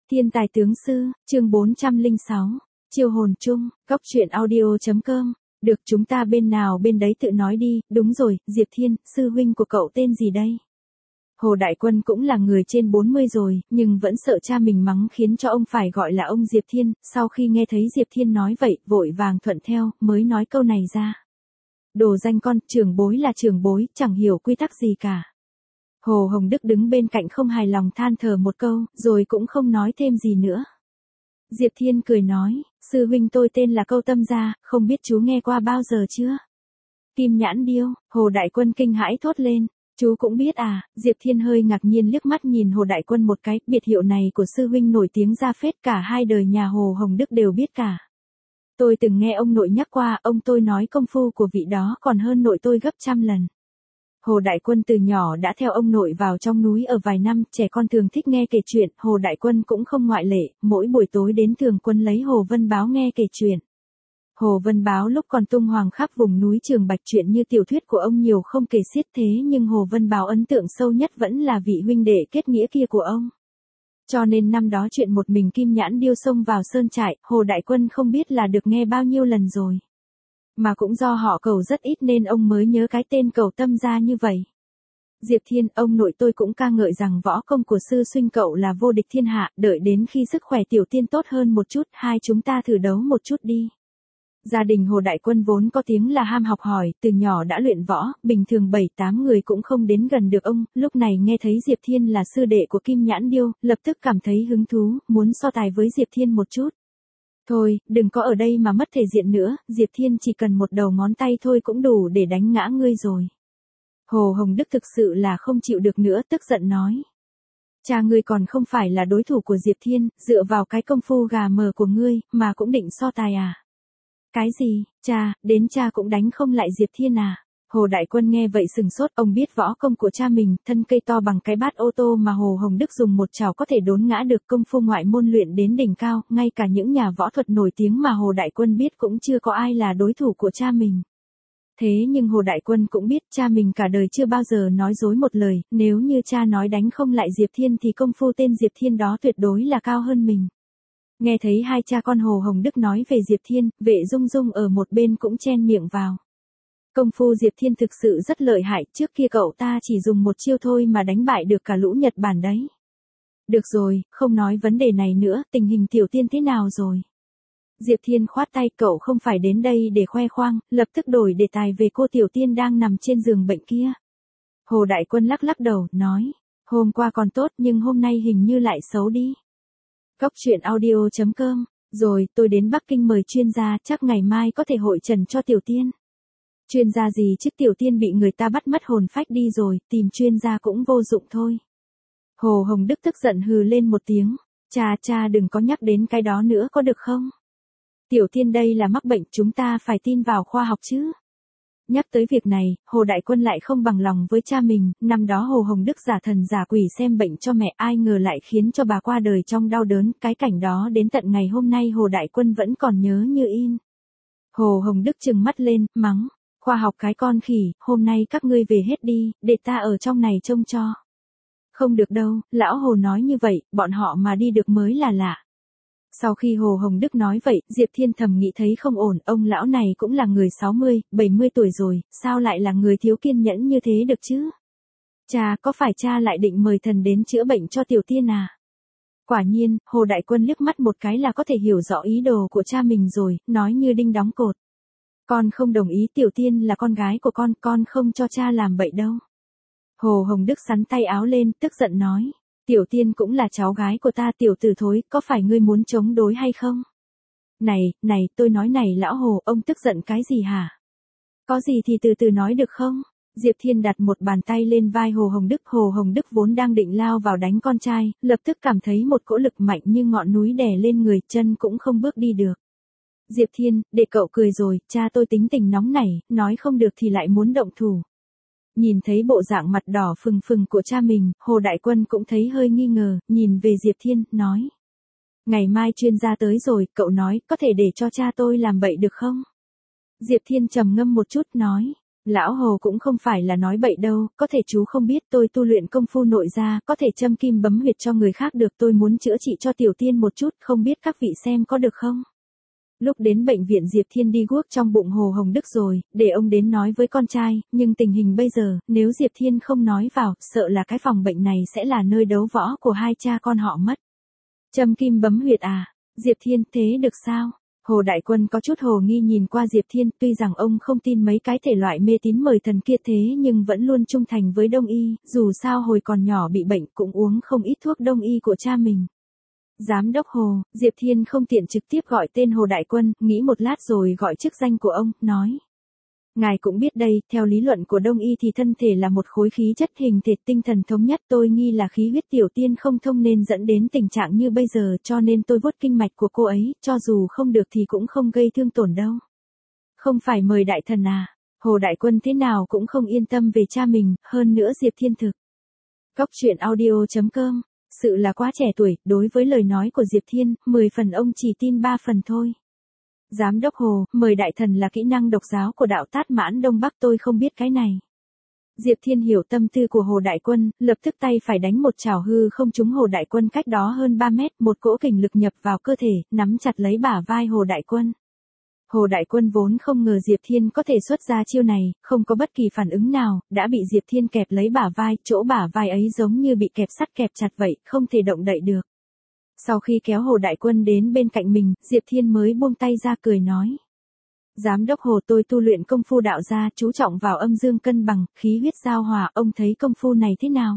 Thiên tài tướng sư, chương 406, chiêu hồn chung, góc truyện audio.com, được chúng ta bên nào bên đấy tự nói đi, đúng rồi, Diệp Thiên, sư huynh của cậu tên gì đây? Hồ Đại Quân cũng là người trên 40 rồi, nhưng vẫn sợ cha mình mắng khiến cho ông phải gọi là ông Diệp Thiên, sau khi nghe thấy Diệp Thiên nói vậy, vội vàng thuận theo, mới nói câu này ra. Đồ danh con, trưởng bối là trưởng bối, chẳng hiểu quy tắc gì cả. Hồ Hồng Đức đứng bên cạnh không hài lòng than thở một câu, rồi cũng không nói thêm gì nữa. Diệp Thiên cười nói, sư huynh tôi tên là Câu Tâm Gia, không biết chú nghe qua bao giờ chưa? Kim Nhãn Điêu, Hồ Đại Quân kinh hãi thốt lên, chú cũng biết à? Diệp Thiên hơi ngạc nhiên liếc mắt nhìn Hồ Đại Quân một cái, biệt hiệu này của sư huynh nổi tiếng ra phết, cả hai đời nhà Hồ Hồng Đức đều biết cả. Tôi từng nghe ông nội nhắc qua, ông tôi nói công phu của vị đó còn hơn nội tôi gấp trăm lần. Hồ Đại Quân từ nhỏ đã theo ông nội vào trong núi ở vài năm, trẻ con thường thích nghe kể chuyện, Hồ Đại Quân cũng không ngoại lệ, mỗi buổi tối đến Thường Quân lấy Hồ Vân Báo nghe kể chuyện. Hồ Vân Báo lúc còn tung hoành khắp vùng núi Trường Bạch, chuyện như tiểu thuyết của ông nhiều không kể xiết, thế nhưng Hồ Vân Báo ấn tượng sâu nhất vẫn là vị huynh đệ kết nghĩa kia của ông. Cho nên năm đó chuyện một mình Kim Nhãn Điêu xông vào sơn trại, Hồ Đại Quân không biết là được nghe bao nhiêu lần rồi. Mà cũng do họ Cầu rất ít nên ông mới nhớ cái tên Cầu Tâm Gia như vậy. Diệp Thiên, ông nội tôi cũng ca ngợi rằng võ công của sư huynh cậu là vô địch thiên hạ, đợi đến khi sức khỏe tiểu tiên tốt hơn một chút, hai chúng ta thử đấu một chút đi. Gia đình Hồ Đại Quân vốn có tiếng là ham học hỏi, từ nhỏ đã luyện võ, bình thường 7-8 người cũng không đến gần được ông, lúc này nghe thấy Diệp Thiên là sư đệ của Kim Nhãn Điêu, lập tức cảm thấy hứng thú, muốn so tài với Diệp Thiên một chút. Thôi, đừng có ở đây mà mất thể diện nữa, Diệp Thiên chỉ cần một đầu ngón tay thôi cũng đủ để đánh ngã ngươi rồi. Hồ Hồng Đức thực sự là không chịu được nữa, tức giận nói. Cha ngươi còn không phải là đối thủ của Diệp Thiên, dựa vào cái công phu gà mờ của ngươi, mà cũng định so tài à? Cái gì, cha, đến cha cũng đánh không lại Diệp Thiên à? Hồ Đại Quân nghe vậy sừng sốt, ông biết võ công của cha mình, thân cây to bằng cái bát ô tô mà Hồ Hồng Đức dùng một chảo có thể đốn ngã được, công phu ngoại môn luyện đến đỉnh cao, ngay cả những nhà võ thuật nổi tiếng mà Hồ Đại Quân biết cũng chưa có ai là đối thủ của cha mình. Thế nhưng Hồ Đại Quân cũng biết cha mình cả đời chưa bao giờ nói dối một lời, nếu như cha nói đánh không lại Diệp Thiên thì công phu tên Diệp Thiên đó tuyệt đối là cao hơn mình. Nghe thấy hai cha con Hồ Hồng Đức nói về Diệp Thiên, Vệ Dung Dung ở một bên cũng chen miệng vào. Công phu Diệp Thiên thực sự rất lợi hại, trước kia cậu ta chỉ dùng một chiêu thôi mà đánh bại được cả lũ Nhật Bản đấy. Được rồi, không nói vấn đề này nữa, tình hình tiểu tiên thế nào rồi? Diệp Thiên khoát tay, cậu không phải đến đây để khoe khoang, lập tức đổi đề tài về cô tiểu tiên đang nằm trên giường bệnh kia. Hồ Đại Quân lắc lắc đầu, nói, hôm qua còn tốt nhưng hôm nay hình như lại xấu đi. Góc truyện audio.com, rồi tôi đến Bắc Kinh mời chuyên gia, chắc ngày mai có thể hội trần cho tiểu tiên. Chuyên gia gì chứ, tiểu tiên bị người ta bắt mất hồn phách đi rồi, tìm chuyên gia cũng vô dụng thôi. Hồ Hồng Đức tức giận hừ lên một tiếng, cha đừng có nhắc đến cái đó nữa có được không? Tiểu tiên đây là mắc bệnh, chúng ta phải tin vào khoa học chứ. Nhắc tới việc này, Hồ Đại Quân lại không bằng lòng với cha mình, năm đó Hồ Hồng Đức giả thần giả quỷ xem bệnh cho mẹ, ai ngờ lại khiến cho bà qua đời trong đau đớn, cái cảnh đó đến tận ngày hôm nay Hồ Đại Quân vẫn còn nhớ như in. Hồ Hồng Đức trừng mắt lên, mắng, khoa học cái con khỉ, hôm nay các ngươi về hết đi, để ta ở trong này trông cho. Không được đâu, lão Hồ nói như vậy, bọn họ mà đi được mới là lạ. Sau khi Hồ Hồng Đức nói vậy, Diệp Thiên thầm nghĩ thấy không ổn, ông lão này cũng là người 60, 70 tuổi rồi, sao lại là người thiếu kiên nhẫn như thế được chứ? Cha, có phải cha lại định mời thần đến chữa bệnh cho tiểu tiên à? Quả nhiên, Hồ Đại Quân liếc mắt một cái là có thể hiểu rõ ý đồ của cha mình rồi, nói như đinh đóng cột. Con không đồng ý, tiểu tiên là con gái của con không cho cha làm bậy đâu. Hồ Hồng Đức sắn tay áo lên, tức giận nói. Tiểu tiên cũng là cháu gái của ta, tiểu tử thối, có phải ngươi muốn chống đối hay không? Này, tôi nói này lão Hồ, ông tức giận cái gì hả? Có gì thì từ từ nói được không? Diệp Thiên đặt một bàn tay lên vai Hồ Hồng Đức vốn đang định lao vào đánh con trai, lập tức cảm thấy một cỗ lực mạnh như ngọn núi đè lên người, chân cũng không bước đi được. Diệp Thiên, để cậu cười rồi, cha tôi tính tình nóng nảy, nói không được thì lại muốn động thủ. Nhìn thấy bộ dạng mặt đỏ phừng phừng của cha mình, Hồ Đại Quân cũng thấy hơi nghi ngờ, nhìn về Diệp Thiên, nói. Ngày mai chuyên gia tới rồi, cậu nói, có thể để cho cha tôi làm bậy được không? Diệp Thiên trầm ngâm một chút, nói. Lão Hồ cũng không phải là nói bậy đâu, có thể chú không biết tôi tu luyện công phu nội gia, có thể châm kim bấm huyệt cho người khác được, tôi muốn chữa trị cho Tiểu Tiên một chút, không biết các vị xem có được không? Lúc đến bệnh viện Diệp Thiên đi guốc trong bụng Hồ Hồng Đức rồi, để ông đến nói với con trai, nhưng tình hình bây giờ, nếu Diệp Thiên không nói vào, sợ là cái phòng bệnh này sẽ là nơi đấu võ của hai cha con họ mất. Châm kim bấm huyệt à? Diệp Thiên, thế được sao? Hồ Đại Quân có chút hồ nghi nhìn qua Diệp Thiên, tuy rằng ông không tin mấy cái thể loại mê tín mời thần kia thế nhưng vẫn luôn trung thành với Đông y, dù sao hồi còn nhỏ bị bệnh cũng uống không ít thuốc Đông y của cha mình. Giám đốc Hồ, Diệp Thiên không tiện trực tiếp gọi tên Hồ Đại Quân, nghĩ một lát rồi gọi chức danh của ông, nói. Ngài cũng biết đây, theo lý luận của Đông y thì thân thể là một khối khí chất hình thể tinh thần thống nhất, tôi nghi là khí huyết Tiểu Tiên không thông nên dẫn đến tình trạng như bây giờ, cho nên tôi vuốt kinh mạch của cô ấy, cho dù không được thì cũng không gây thương tổn đâu. Không phải mời đại thần à? Hồ Đại Quân thế nào cũng không yên tâm về cha mình, hơn nữa Diệp Thiên thực. Cóc truyện audio.com. Sự là quá trẻ tuổi, đối với lời nói của Diệp Thiên, 10 phần ông chỉ tin 3 phần thôi. Giám đốc Hồ, mời đại thần là kỹ năng độc giáo của đạo Tát Mãn Đông Bắc, tôi không biết cái này. Diệp Thiên hiểu tâm tư của Hồ Đại Quân, lập tức tay phải đánh một chảo hư không trúng Hồ Đại Quân cách đó hơn 3 mét, một cỗ kình lực nhập vào cơ thể, nắm chặt lấy bả vai Hồ Đại Quân. Hồ Đại Quân vốn không ngờ Diệp Thiên có thể xuất ra chiêu này, không có bất kỳ phản ứng nào, đã bị Diệp Thiên kẹp lấy bả vai, chỗ bả vai ấy giống như bị kẹp sắt kẹp chặt vậy, không thể động đậy được. Sau khi kéo Hồ Đại Quân đến bên cạnh mình, Diệp Thiên mới buông tay ra cười nói. Giám đốc Hồ, tôi tu luyện công phu đạo gia, chú trọng vào âm dương cân bằng, khí huyết giao hòa, ông thấy công phu này thế nào?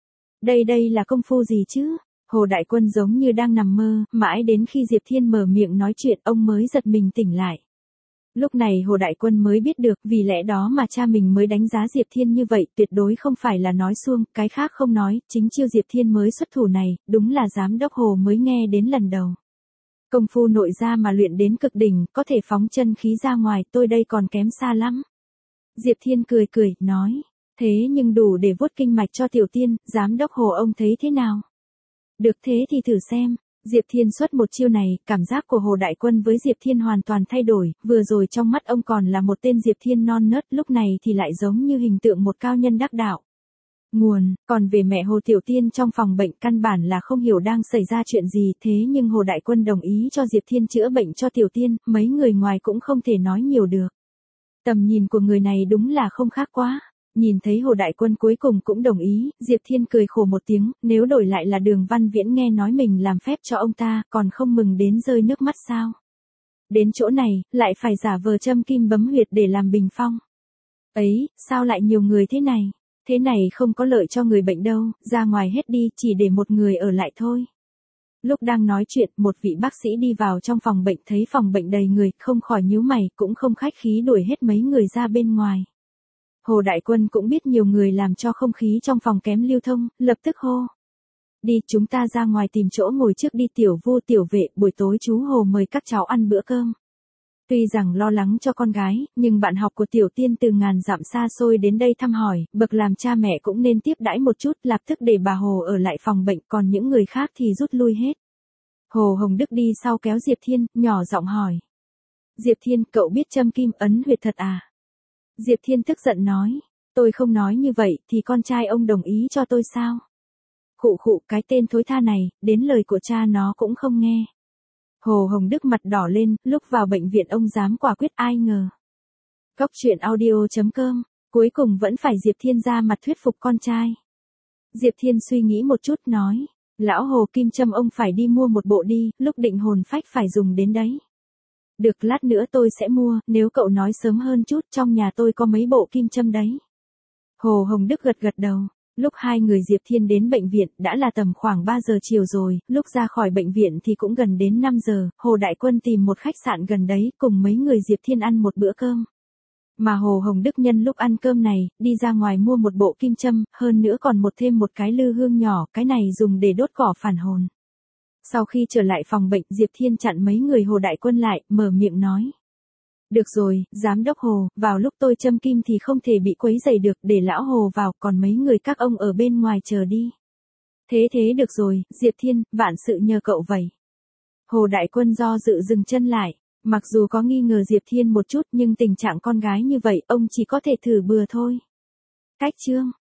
Đây là công phu gì chứ? Hồ Đại Quân giống như đang nằm mơ, mãi đến khi Diệp Thiên mở miệng nói chuyện ông mới giật mình tỉnh lại. Lúc này Hồ Đại Quân mới biết được, vì lẽ đó mà cha mình mới đánh giá Diệp Thiên như vậy, tuyệt đối không phải là nói suông, cái khác không nói, chính chiêu Diệp Thiên mới xuất thủ này, đúng là giám đốc Hồ mới nghe đến lần đầu. Công phu nội gia mà luyện đến cực đỉnh, có thể phóng chân khí ra ngoài, tôi đây còn kém xa lắm. Diệp Thiên cười, nói, thế nhưng đủ để vuốt kinh mạch cho Tiểu Tiên, giám đốc Hồ ông thấy thế nào? Được thế thì thử xem. Diệp Thiên xuất một chiêu này, cảm giác của Hồ Đại Quân với Diệp Thiên hoàn toàn thay đổi, vừa rồi trong mắt ông còn là một tên Diệp Thiên non nớt, lúc này thì lại giống như hình tượng một cao nhân đắc đạo. Còn về mẹ Hồ Tiểu Tiên trong phòng bệnh căn bản là không hiểu đang xảy ra chuyện gì, thế nhưng Hồ Đại Quân đồng ý cho Diệp Thiên chữa bệnh cho Tiểu Tiên, mấy người ngoài cũng không thể nói nhiều được. Tầm nhìn của người này đúng là không khác quá. Nhìn thấy Hồ Đại Quân cuối cùng cũng đồng ý, Diệp Thiên cười khổ một tiếng, nếu đổi lại là Đường Văn Viễn nghe nói mình làm phép cho ông ta, còn không mừng đến rơi nước mắt sao? Đến chỗ này, lại phải giả vờ châm kim bấm huyệt để làm bình phong. Ấy, sao lại nhiều người thế này? Thế này không có lợi cho người bệnh đâu, ra ngoài hết đi, chỉ để một người ở lại thôi. Lúc đang nói chuyện, một vị bác sĩ đi vào trong phòng bệnh thấy phòng bệnh đầy người, không khỏi nhíu mày, cũng không khách khí đuổi hết mấy người ra bên ngoài. Hồ Đại Quân cũng biết nhiều người làm cho không khí trong phòng kém lưu thông, lập tức hô. Đi, chúng ta ra ngoài tìm chỗ ngồi trước đi. Tiểu Vu, Tiểu Vệ, buổi tối chú Hồ mời các cháu ăn bữa cơm. Tuy rằng lo lắng cho con gái, nhưng bạn học của Tiểu Tiên từ ngàn dặm xa xôi đến đây thăm hỏi, bậc làm cha mẹ cũng nên tiếp đãi một chút, lập tức để bà Hồ ở lại phòng bệnh, còn những người khác thì rút lui hết. Hồ Hồng Đức đi sau kéo Diệp Thiên, nhỏ giọng hỏi. Diệp Thiên, cậu biết châm kim ấn huyệt thật à? Diệp Thiên tức giận nói, tôi không nói như vậy thì con trai ông đồng ý cho tôi sao? Khụ, cái tên thối tha này, đến lời của cha nó cũng không nghe. Hồ Hồng Đức mặt đỏ lên, lúc vào bệnh viện ông dám quả quyết ai ngờ. Cóc truyện audio.com, cuối cùng vẫn phải Diệp Thiên ra mặt thuyết phục con trai. Diệp Thiên suy nghĩ một chút nói, lão Hồ kim châm ông phải đi mua một bộ đi, lúc định hồn phách phải dùng đến đấy. Được, lát nữa tôi sẽ mua, nếu cậu nói sớm hơn chút, trong nhà tôi có mấy bộ kim châm đấy. Hồ Hồng Đức gật đầu. Lúc hai người Diệp Thiên đến bệnh viện, đã là tầm khoảng 3 giờ chiều rồi, lúc ra khỏi bệnh viện thì cũng gần đến 5 giờ, Hồ Đại Quân tìm một khách sạn gần đấy, cùng mấy người Diệp Thiên ăn một bữa cơm. Mà Hồ Hồng Đức nhân lúc ăn cơm này, đi ra ngoài mua một bộ kim châm, hơn nữa còn thêm một cái lư hương nhỏ, cái này dùng để đốt cỏ phản hồn. Sau khi trở lại phòng bệnh, Diệp Thiên chặn mấy người Hồ Đại Quân lại, mở miệng nói. Được rồi, giám đốc Hồ, vào lúc tôi châm kim thì không thể bị quấy rầy được, để lão Hồ vào, còn mấy người các ông ở bên ngoài chờ đi. Thế được rồi, Diệp Thiên, vạn sự nhờ cậu vậy. Hồ Đại Quân do dự dừng chân lại, Mặc dù có nghi ngờ Diệp Thiên một chút nhưng tình trạng con gái như vậy ông chỉ có thể thử bừa thôi. Cách chương